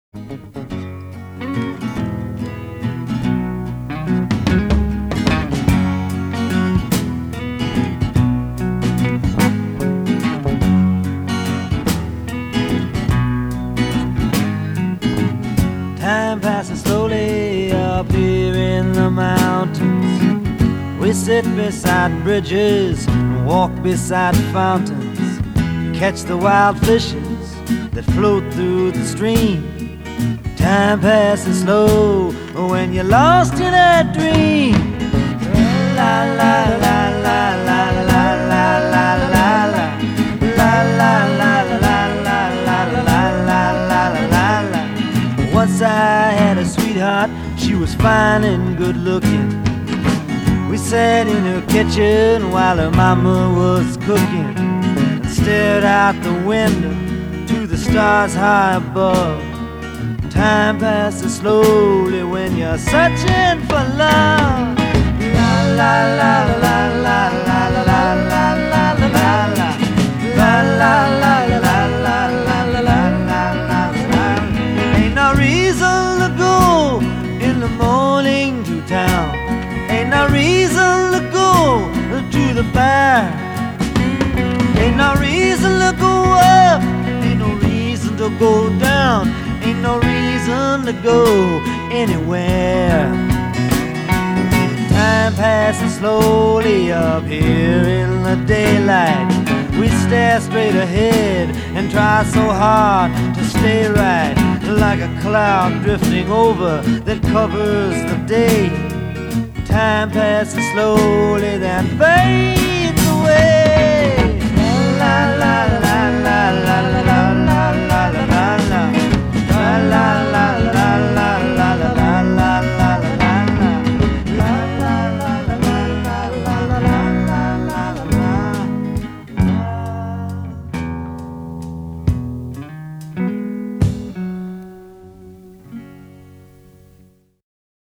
Time passes slowly up here in the mountains. We sit beside bridges and walk beside fountains, catch the wild fishes that float through the stream. Time passes slow when you're lost in a dream. La la la la la la la la la la la la la la la la la. Once I had a sweetheart, she was fine and good looking. We sat in her kitchen while her mama was cooking, and stared out the window to the stars high above. Time passes slowly when you're searching for love. La la la la la la la la la la la la la la la. Ain't no reason to go in the morning to town. Ain't no reason to go to the bar. Ain't no reason to go up. Ain't no reason to go down. Ain't no reason to go anywhere. Time passes slowly up here in the daylight. We stare straight ahead and try so hard to stay right, like a cloud drifting over that covers the day. Time passes slowly, then fades away. La la la la la la la.